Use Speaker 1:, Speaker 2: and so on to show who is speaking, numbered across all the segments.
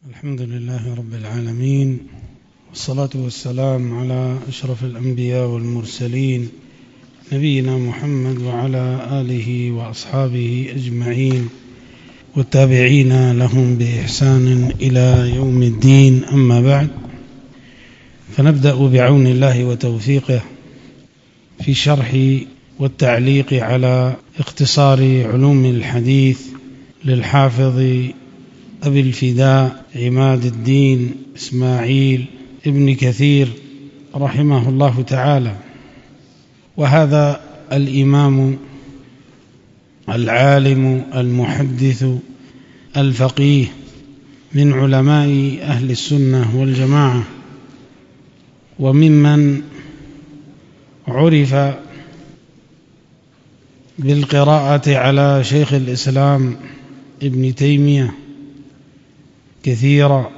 Speaker 1: الحمد لله رب العالمين، والصلاة والسلام على أشرف الأنبياء والمرسلين نبينا محمد وعلى آله وأصحابه أجمعين والتابعين لهم بإحسان إلى يوم الدين. أما بعد، فنبدأ بعون الله وتوفيقه في شرح والتعليق على اختصار علوم الحديث للحافظ أبي الفداء عماد الدين إسماعيل ابن كثير رحمه الله تعالى. وهذا الإمام العالم المحدث الفقيه من علماء أهل السنة والجماعة، وممن عرف بالقراءة على شيخ الإسلام ابن تيمية كثيرا،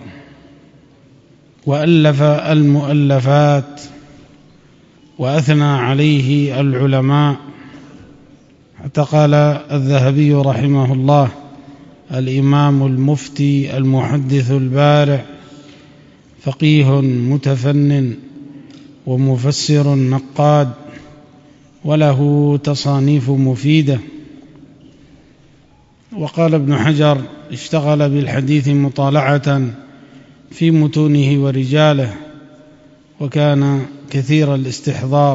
Speaker 1: وألف المؤلفات وأثنى عليه العلماء، حتى قال الذهبي رحمه الله: الإمام المفتي المحدث البارع، فقيه متفنن ومفسر نقاد، وله تصانيف مفيدة. وقال ابن حجر: اشتغل بالحديث مطالعة في متونه ورجاله، وكان كثير الاستحضار،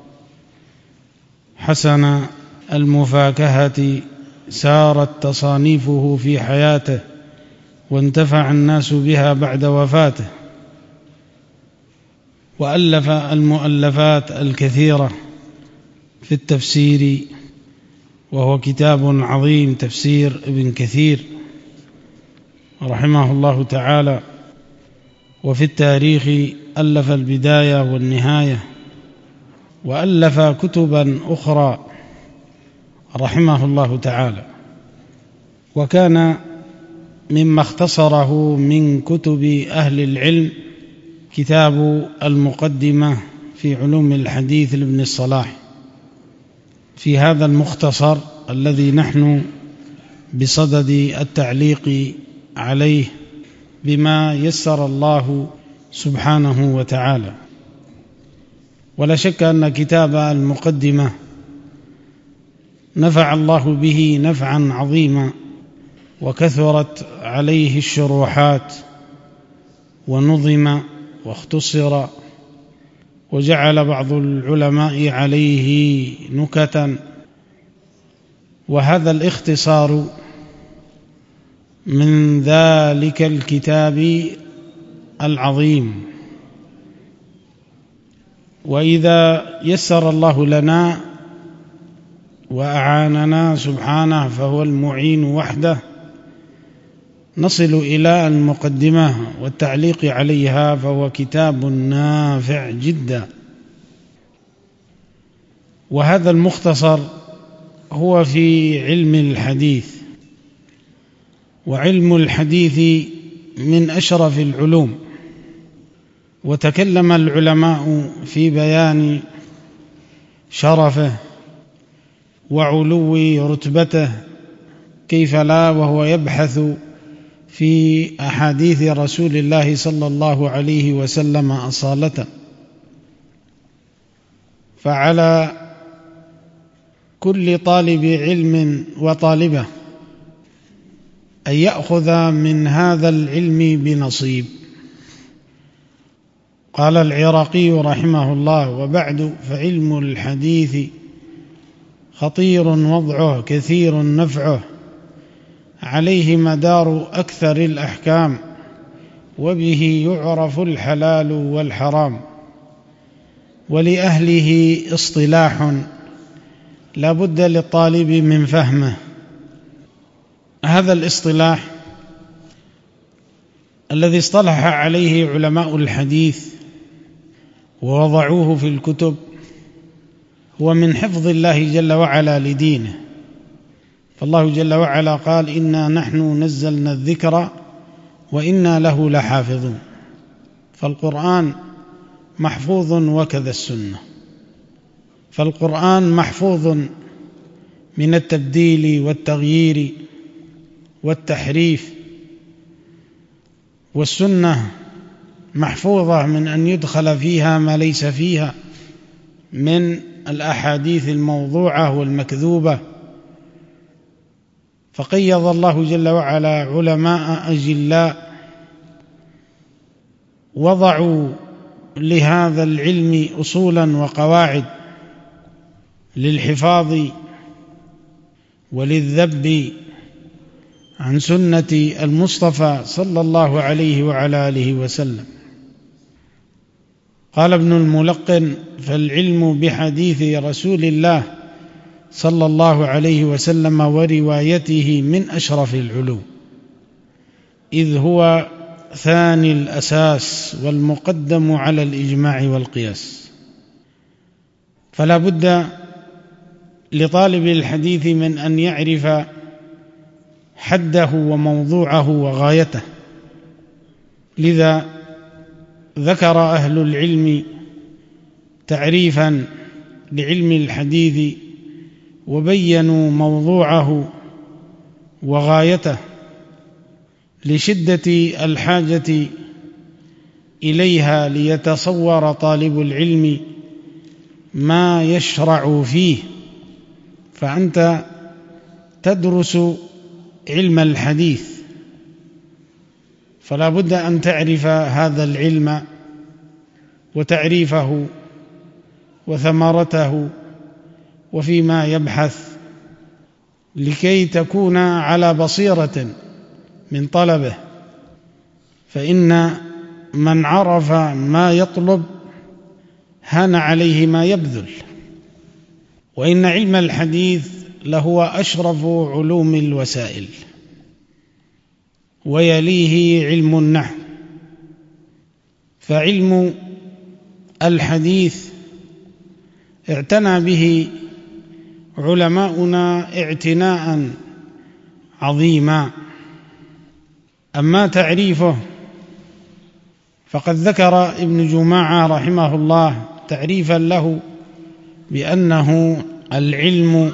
Speaker 1: حسن المفاكهة، سارت تصانيفه في حياته وانتفع الناس بها بعد وفاته، وألف المؤلفات الكثيرة في التفسير، وهو كتاب عظيم تفسير ابن كثير رحمه الله تعالى. وفي التاريخ ألف البداية والنهاية، وألف كتبا أخرى رحمه الله تعالى. وكان مما اختصره من كتب أهل العلم كتاب المقدمة في علوم الحديث لابن الصلاح. في هذا المختصر الذي نحن بصدد التعليق عليه بما يسر الله سبحانه وتعالى. ولا شك أن كتاب المقدمة نفع الله به نفعا عظيما، وكثرت عليه الشروحات، ونظم واختصر، وجعل بعض العلماء عليه نكتا. وهذا الاختصار من ذلك الكتاب العظيم. وإذا يسر الله لنا وأعاننا سبحانه، فهو المعين وحده، نصل إلى المقدمة والتعليق عليها، فهو كتاب نافع جدا. وهذا المختصر هو في علم الحديث، وعلم الحديث من أشرف العلوم. وتكلم العلماء في بيان شرفه وعلو رتبته، كيف لا وهو يبحث في أحاديث رسول الله صلى الله عليه وسلم أصالة. فعلى كل طالب علم وطالبة أن يأخذ من هذا العلم بنصيب. قال العراقي رحمه الله: وبعد، فعلم الحديث خطير وضعه، كثير نفعه، عليه مدار أكثر الأحكام، وبه يعرف الحلال والحرام، ولأهله اصطلاح لا بد للطالب من فهمه. هذا الاصطلاح الذي اصطلح عليه علماء الحديث ووضعوه في الكتب هو من حفظ الله جل وعلا لدينه. فالله جل وعلا قال: إنا نحن نزلنا الذكر وإنا له لحافظون. فالقرآن محفوظ، وكذا السنة. فالقرآن محفوظ من التبديل والتغيير والتحريف، والسنة محفوظة من أن يدخل فيها ما ليس فيها من الأحاديث الموضوعة والمكذوبة. فقيض الله جل وعلا علماء أجلاء وضعوا لهذا العلم أصولا وقواعد للحفاظ وللذب عن سنة المصطفى صلى الله عليه وعلى آله وسلم. قال ابن الملقن: فالعلم بحديث رسول الله صلى الله عليه وسلم وروايته من أشرف العلوم، إذ هو ثاني الأساس والمقدم على الإجماع والقياس. فلا بد لطالب الحديث من أن يعرف حده وموضوعه وغايته. لذا ذكر أهل العلم تعريفا لعلم الحديث وبينوا موضوعه وغايته لشدة الحاجة إليها، ليتصور طالب العلم ما يشرع فيه. فأنت تدرس علم الحديث، فلا بد أن تعرف هذا العلم وتعريفه وثمرته وفيما يبحث، لكي تكون على بصيرة من طلبه. فإن من عرف ما يطلب هان عليه ما يبذل. وإن علم الحديث لهو أشرف علوم الوسائل، ويليه علم النحو. فعلم الحديث اعتنى به علماؤنا اعتناء عظيما. أما تعريفه فقد ذكر ابن جماعة رحمه الله تعريفا له بأنه العلم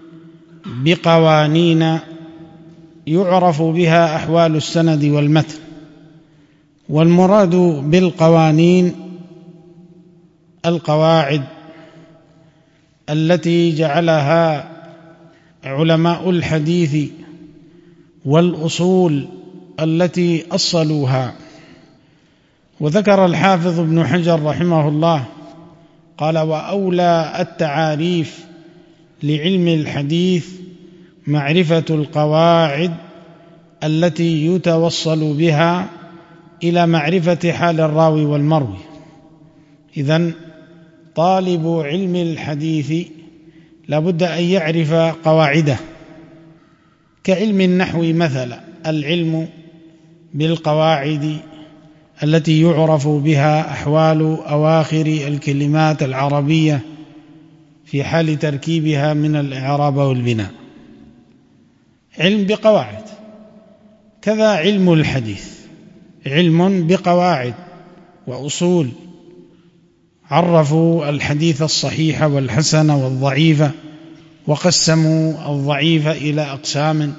Speaker 1: بقوانين يعرف بها أحوال السند والمتن. والمراد بالقوانين القواعد التي جعلها علماء الحديث والأصول التي أصلوها. وذكر الحافظ ابن حجر رحمه الله قال: وأولى التعاريف لعلم الحديث معرفة القواعد التي يتوصل بها إلى معرفة حال الراوي والمروي. إذن طالب علم الحديث لابد أن يعرف قواعده، كعلم النحو مثلا، العلم بالقواعد التي يعرف بها أحوال أواخر الكلمات العربية في حال تركيبها من الإعراب والبناء، علم بقواعد. كذا علم الحديث علم بقواعد وأصول. عرفوا الحديث الصحيح والحسن والضعيف، وقسموا الضعيف إلى أقسام،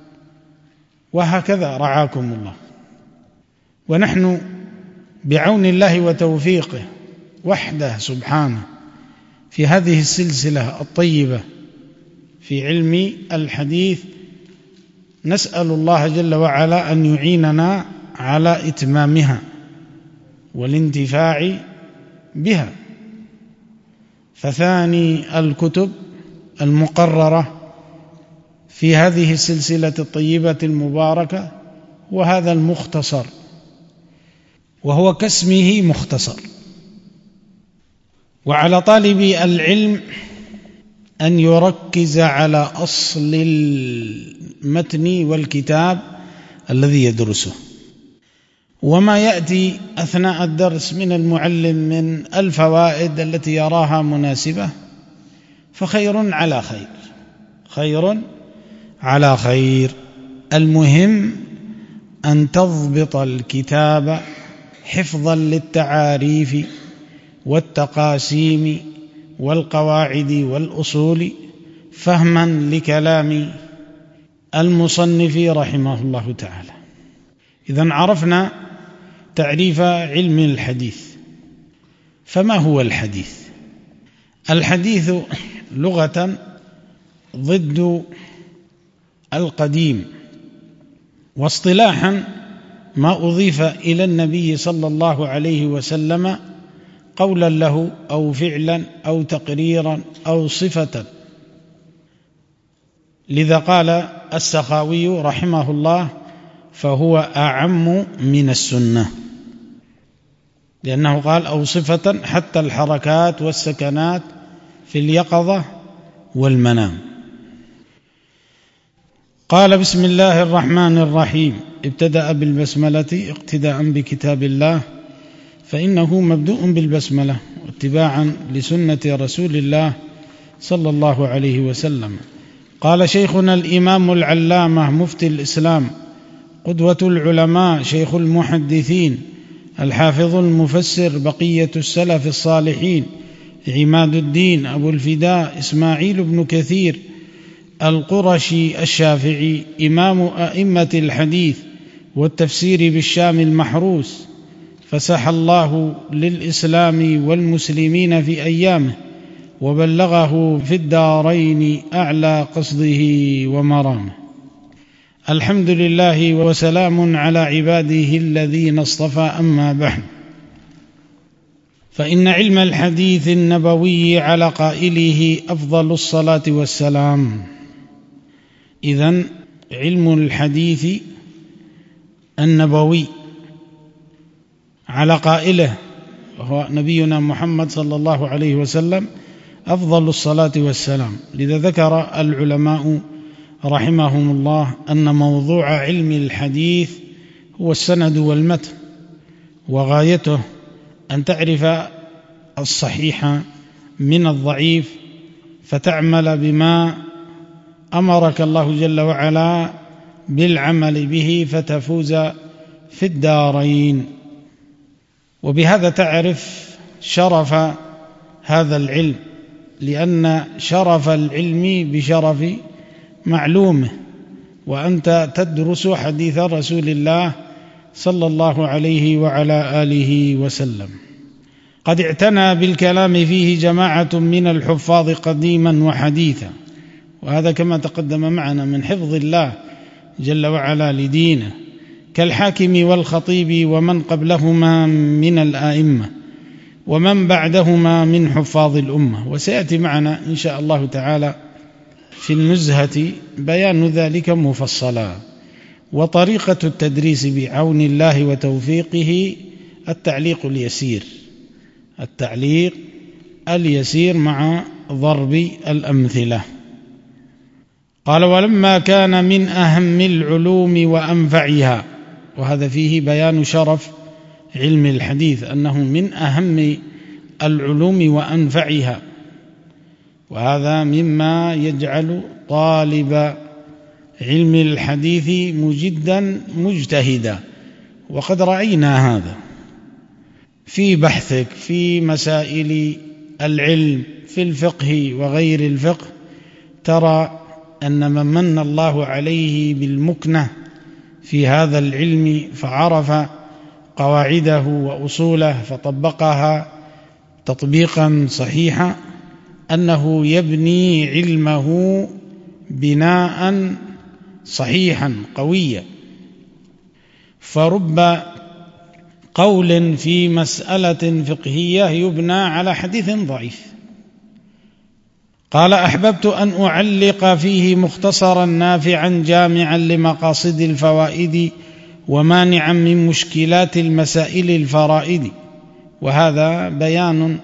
Speaker 1: وهكذا رعاكم الله. ونحن بعون الله وتوفيقه وحده سبحانه في هذه السلسلة الطيبة في علم الحديث نسأل الله جل وعلا أن يعيننا على إتمامها والانتفاع بها. فثاني الكتب المقررة في هذه السلسلة الطيبة المباركة وهذا المختصر، وهو كاسمه مختصر. وعلى طالب العلم أن يركز على أصل المتن والكتاب الذي يدرسه، وما يأتي أثناء الدرس من المعلم من الفوائد التي يراها مناسبة فخير على خير، خير على خير. المهم أن تضبط الكتاب حفظا للتعاريف والتقاسيم والقواعد والأصول، فهما لكلام المصنف رحمه الله تعالى. إذن عرفنا تعريف علم الحديث. فما هو الحديث؟ الحديث لغة ضد القديم، واصطلاحا ما أضيف إلى النبي صلى الله عليه وسلم قولا له أو فعلا أو تقريرا أو صفة. لذا قال السخاوي رحمه الله: فهو أعم من السنة، لأنه قال أو صفة حتى الحركات والسكنات في اليقظة والمنام. قال: بسم الله الرحمن الرحيم. ابتدأ بالبسملة اقتداء بكتاب الله، فإنه مبدوء بالبسملة واتباعا لسنة رسول الله صلى الله عليه وسلم. قال شيخنا الإمام العلامة مفتي الإسلام قدوة العلماء شيخ المحدثين الحافظ المفسر بقية السلف الصالحين عماد الدين أبو الفداء إسماعيل بن كثير القرشي الشافعي، إمام أئمة الحديث والتفسير بالشام المحروس، فسح الله للإسلام والمسلمين في أيامه، وبلغه في الدارين أعلى قصده ومرامه. الحمد لله وسلام على عباده الذين اصطفى، أما بعد، فإن علم الحديث النبوي على قائله أفضل الصلاة والسلام. إذن علم الحديث النبوي على قائله وهو نبينا محمد صلى الله عليه وسلم أفضل الصلاة والسلام. لذا ذكر العلماء رحمهم الله أن موضوع علم الحديث هو السند والمتن، وغايته أن تعرف الصحيح من الضعيف فتعمل بما أمرك الله جل وعلا بالعمل به فتفوز في الدارين. وبهذا تعرف شرف هذا العلم، لأن شرف العلم بشرف معلومه، وأنت تدرس حديث رسول الله صلى الله عليه وعلى آله وسلم. قد اعتنى بالكلام فيه جماعة من الحفاظ قديما وحديثا، وهذا كما تقدم معنا من حفظ الله جل وعلا لدينه، كالحاكم والخطيب ومن قبلهما من الآئمة ومن بعدهما من حفاظ الأمة. وسيأتي معنا إن شاء الله تعالى في النزهة بيان ذلك مفصلا. وطريقة التدريس بعون الله وتوفيقه التعليق اليسير مع ضرب الأمثلة. قال: ولما كان من أهم العلوم وأنفعها، وهذا فيه بيان شرف علم الحديث أنه من أهم العلوم وأنفعها، وهذا مما يجعل طالب علم الحديث مجدا مجتهدا. وقد رأينا هذا في بحثك في مسائل العلم في الفقه وغير الفقه، ترى أن من من الله عليه بالمكنة في هذا العلم فعرف قواعده وأصوله فطبقها تطبيقا صحيحا، أنه يبني علمه بناء صحيحا قويا. فرب قول في مسألة فقهية يبنى على حديث ضعيف. قال: أحببت أن أعلق فيه مختصرا نافعا جامعا لمقاصد الفوائد ومانعا من مشكلات المسائل الفرائد. وهذا بيان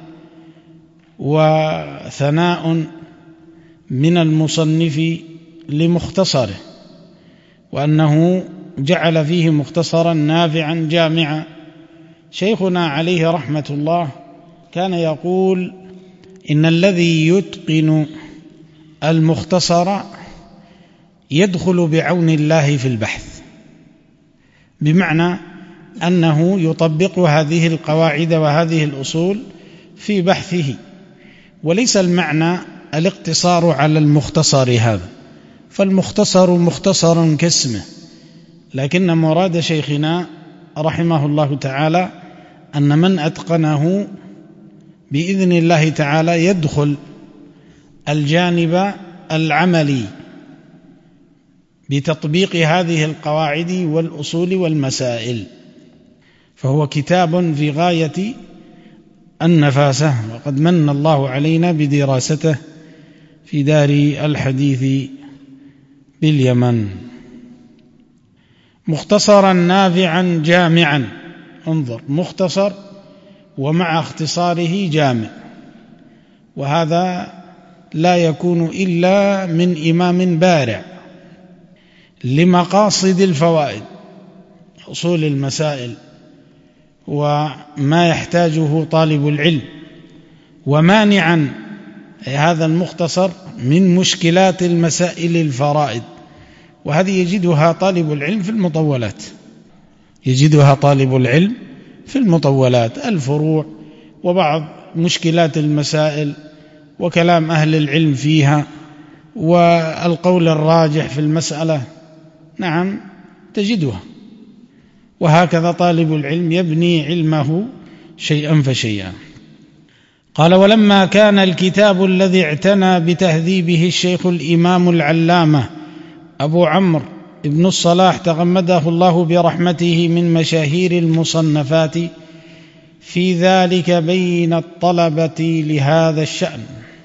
Speaker 1: وثناء من المصنف لمختصره، وأنه جعل فيه مختصرا نافعا جامعا. شيخنا عليه رحمة الله كان يقول: إن الذي يتقن المختصر يدخل بعون الله في البحث، بمعنى أنه يطبق هذه القواعد وهذه الأصول في بحثه، وليس المعنى الاقتصار على المختصر هذا، فالمختصر مختصر كاسمه، لكن مراد شيخنا رحمه الله تعالى أن من أتقنه بإذن الله تعالى يدخل الجانب العملي بتطبيق هذه القواعد والأصول والمسائل، فهو كتاب في غاية النفاسة، وقد من الله علينا بدراسته في دار الحديث باليمن. مختصرا نافعا جامعا، انظر، مختصر ومع اختصاره جامع، وهذا لا يكون إلا من إمام بارع لمقاصد الفوائد، أصول المسائل وما يحتاجه طالب العلم، ومانعا هذا المختصر من مشكلات المسائل الفرائد، وهذه يجدها طالب العلم في المطولات، يجدها طالب العلم في المطولات، الفروع وبعض مشكلات المسائل وكلام أهل العلم فيها والقول الراجح في المسألة، نعم تجدها. وهكذا طالب العلم يبني علمه شيئا فشيئا. قال: ولما كان الكتاب الذي اعتنى بتهذيبه الشيخ الإمام العلامة أبو عمرو ابن الصلاح تغمده الله برحمته من مشاهير المصنفات في ذلك بين الطلبة لهذا الشأن،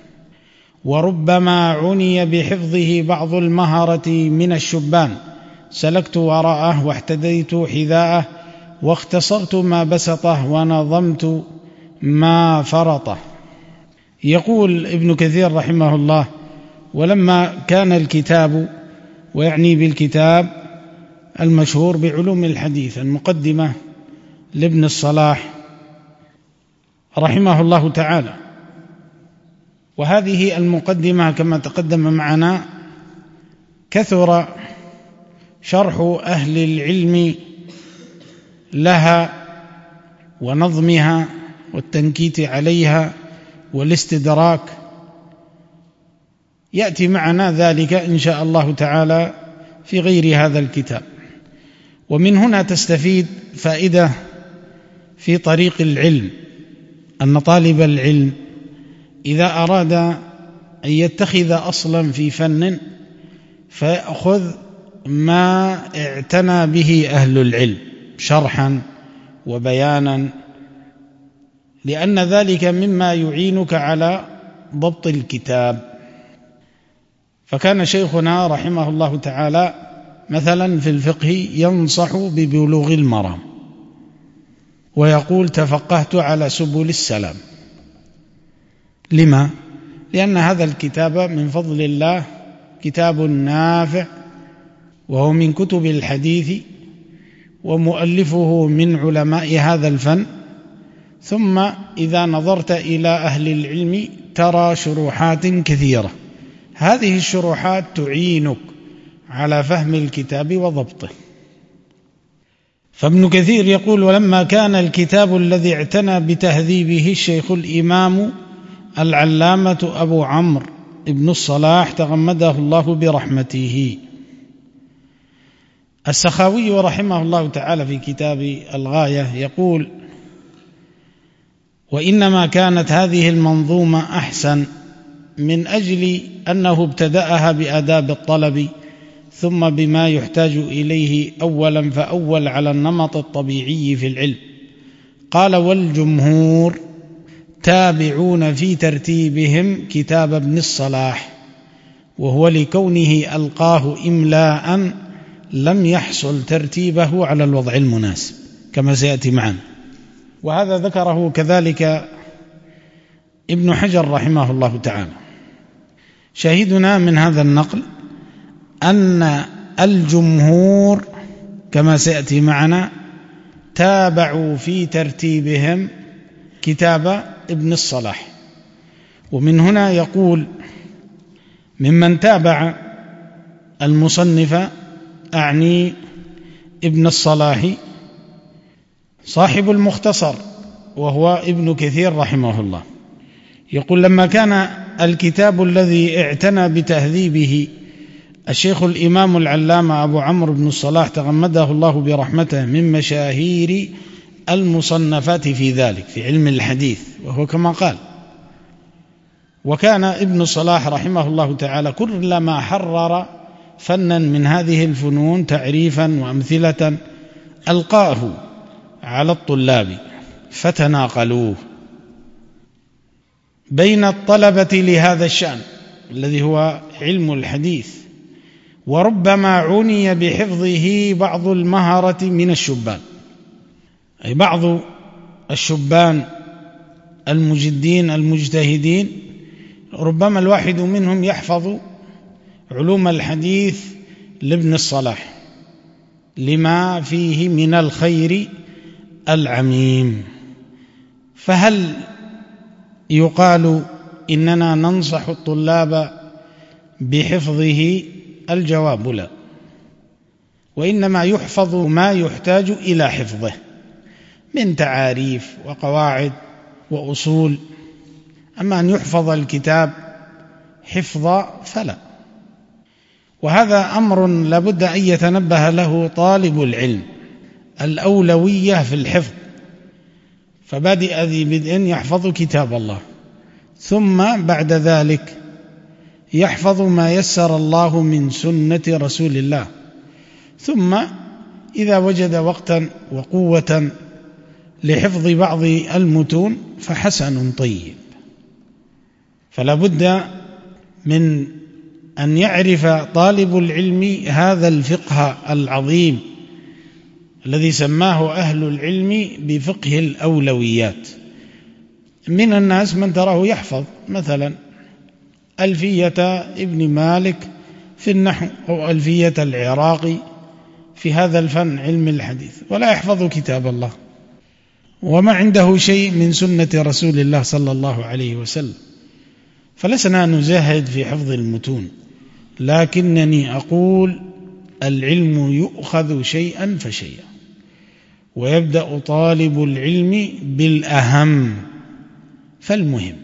Speaker 1: وربما عني بحفظه بعض المهرة من الشبان، سلكت وراءه واحتديت حذاءه، واختصرت ما بسطه ونظمت ما فرطه. يقول ابن كثير رحمه الله: ولما كان الكتاب، ويعني بالكتاب المشهور بعلوم الحديث، المقدمة لابن الصلاح رحمه الله تعالى، وهذه المقدمة كما تقدم معنا كثر شرح أهل العلم لها ونظمها والتنكيت عليها والاستدراك، يأتي معنا ذلك إن شاء الله تعالى في غير هذا الكتاب. ومن هنا تستفيد فائدة في طريق العلم، أن طالب العلم إذا أراد أن يتخذ أصلا في فن فيأخذ ما اعتنى به أهل العلم شرحا وبيانا، لأن ذلك مما يعينك على ضبط الكتاب. فكان شيخنا رحمه الله تعالى مثلا في الفقه ينصح ببلوغ المرام، ويقول: تفقهت على سبل السلام. لما؟ لأن هذا الكتاب من فضل الله كتاب نافع، وهو من كتب الحديث، ومؤلفه من علماء هذا الفن. ثم إذا نظرت إلى أهل العلم ترى شروحات كثيرة، هذه الشروحات تعينك على فهم الكتاب وضبطه. فابن كثير يقول: ولما كان الكتاب الذي اعتنى بتهذيبه الشيخ الإمام العلامة أبو عمرو ابن الصلاح تغمده الله برحمته. السخاوي رحمه الله تعالى في كتاب الغاية يقول: وإنما كانت هذه المنظومة أحسن من أجل أنه ابتدأها بآداب الطلب، ثم بما يحتاج إليه أولا فأول على النمط الطبيعي في العلم. قال: والجمهور تابعون في ترتيبهم كتاب ابن الصلاح، وهو لكونه ألقاه إملاء لم يحصل ترتيبه على الوضع المناسب كما سيأتي معنا. وهذا ذكره كذلك ابن حجر رحمه الله تعالى. شاهدنا من هذا النقل أن الجمهور كما سيأتي معنا تابعوا في ترتيبهم كتاب ابن الصلاح. ومن هنا يقول: ممن تابع المصنف أعني ابن الصلاح صاحب المختصر وهو ابن كثير رحمه الله. يقول: لما كان الكتاب الذي اعتنى بتهذيبه الشيخ الإمام العلامة أبو عمرو بن الصلاح تغمده الله برحمته من مشاهير المصنفات في ذلك في علم الحديث، وهو كما قال. وكان ابن الصلاح رحمه الله تعالى كلما حرر فنا من هذه الفنون تعريفا وأمثلة ألقاه على الطلاب فتناقلوه بين الطلبة لهذا الشأن الذي هو علم الحديث، وربما عني بحفظه بعض المهرة من الشبان، أي بعض الشبان المجدين المجتهدين ربما الواحد منهم يحفظ علوم الحديث لابن الصلاح لما فيه من الخير العميم. فهل يقال إننا ننصح الطلاب بحفظه؟ الجواب لا، وإنما يحفظ ما يحتاج إلى حفظه من تعاريف وقواعد وأصول، أما أن يحفظ الكتاب حفظا فلا. وهذا أمر لابد أن يتنبه له طالب العلم، الأولوية في الحفظ. فبادئ ذي بدء يحفظ كتاب الله، ثم بعد ذلك يحفظ ما يسر الله من سنة رسول الله، ثم إذا وجد وقتا وقوة لحفظ بعض المتون فحسن طيب. فلا بد من أن يعرف طالب العلم هذا الفقه العظيم الذي سماه أهل العلم بفقه الأولويات. من الناس من تراه يحفظ مثلا ألفية ابن مالك في النحو أو ألفية العراقي في هذا الفن علم الحديث، ولا يحفظ كتاب الله، وما عنده شيء من سنة رسول الله صلى الله عليه وسلم. فلسنا نزهد في حفظ المتون، لكنني أقول العلم يؤخذ شيئا فشيئا، ويبدأ طالب العلم بالأهم فالمهم.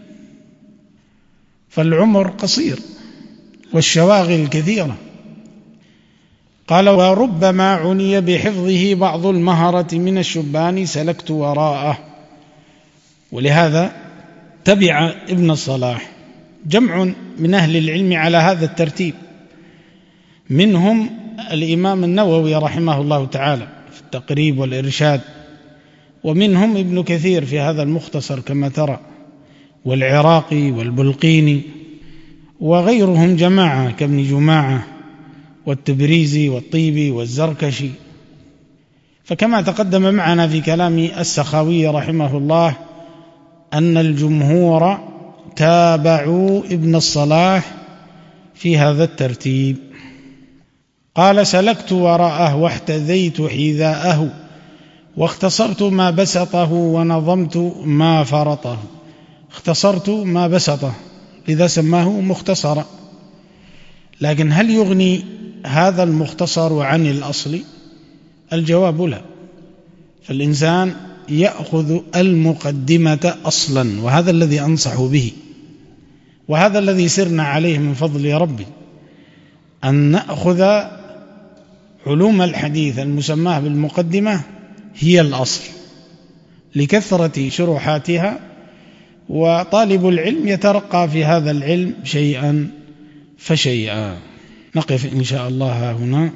Speaker 1: فالعمر قصير والشواغل كثيرة. قال: وربما عني بحفظه بعض المهرة من الشبان سلكت وراءه. ولهذا تبع ابن الصلاح جمع من أهل العلم على هذا الترتيب، منهم الإمام النووي رحمه الله تعالى في التقريب والإرشاد، ومنهم ابن كثير في هذا المختصر كما ترى، والعراقي والبلقيني، وغيرهم جماعة كابن جماعة والتبريزي والطيبي والزركشي. فكما تقدم معنا في كلام السخاوي رحمه الله أن الجمهور تابعوا ابن الصلاح في هذا الترتيب. قال: سلكت وراءه واحتذيت حذاءه واختصرت ما بسطه ونظمت ما فرطه. اختصرت ما بسطه لذا سماه مختصرا، لكن هل يغني هذا المختصر عن الأصل؟ الجواب لا. فالإنسان يأخذ المقدمة أصلا، وهذا الذي أنصح به، وهذا الذي سرنا عليه من فضل ربي، أن نأخذ علوم الحديث المسماه بالمقدمة هي الأصل لكثرة شروحاتها، وطالب العلم يترقى في هذا العلم شيئا فشيئا. نقف إن شاء الله هنا،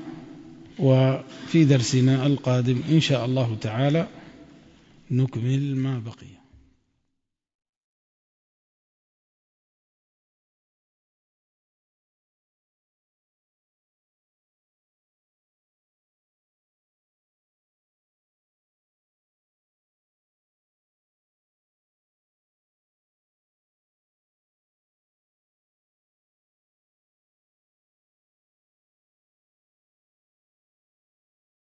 Speaker 1: وفي درسنا القادم إن شاء الله تعالى نكمل ما بقي.